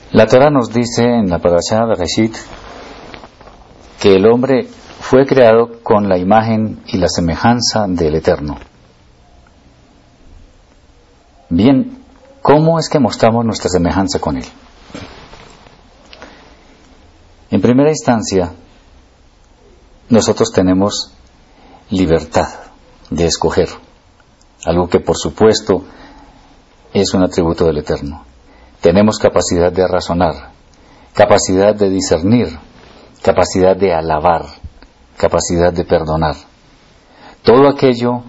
La Torá nos dice en la Parashá Bereshit que el hombre fue creado con la imagen y la semejanza del Eterno. Bien, ¿cómo es que mostramos nuestra semejanza con Él? En primera instancia, nosotros tenemos libertad de escoger, algo que por supuesto es un atributo del Eterno. Tenemos capacidad de razonar, capacidad de discernir, capacidad de alabar, capacidad de perdonar. Todo aquello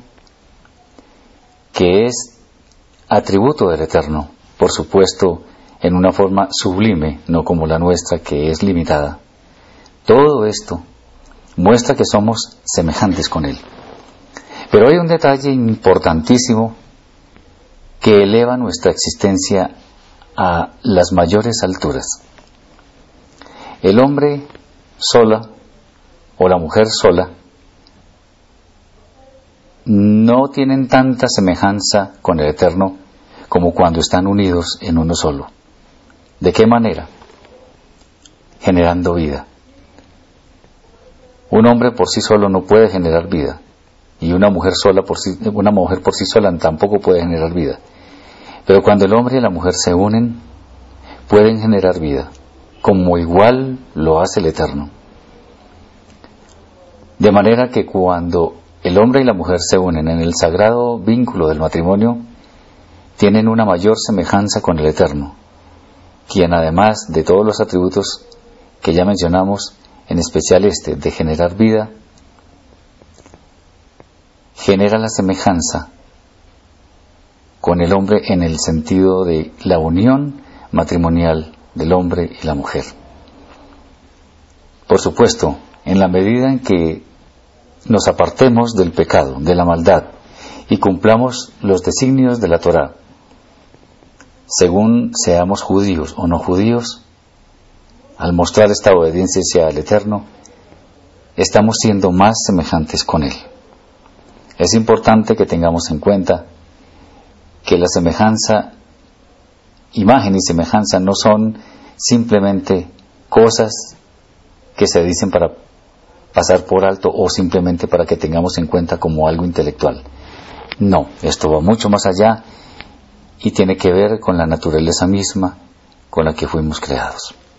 que es atributo del Eterno, por supuesto, en una forma sublime, no como la nuestra que es limitada. Todo esto muestra que somos semejantes con Él. Pero hay un detalle importantísimo que eleva nuestra existencia a las mayores alturas. El hombre sola o la mujer sola no tienen tanta semejanza con el Eterno como cuando están unidos en uno solo. ¿De qué manera? Generando vida. Un hombre por sí solo no puede generar vida, y una mujer por sí sola tampoco puede generar vida. Pero cuando el hombre y la mujer se unen, pueden generar vida, como igual lo hace el Eterno. De manera que cuando el hombre y la mujer se unen en el sagrado vínculo del matrimonio, tienen una mayor semejanza con el Eterno, quien además de todos los atributos que ya mencionamos, en especial este de generar vida, genera la semejanza con el hombre en el sentido de la unión matrimonial del hombre y la mujer. Por supuesto, en la medida en que nos apartemos del pecado, de la maldad, y cumplamos los designios de la Torá, según seamos judíos o no judíos, al mostrar esta obediencia hacia el Eterno, estamos siendo más semejantes con Él. Es importante que tengamos en cuenta que la semejanza, imagen y semejanza no son simplemente cosas que se dicen para pasar por alto o simplemente para que tengamos en cuenta como algo intelectual. No, esto va mucho más allá y tiene que ver con la naturaleza misma con la que fuimos creados.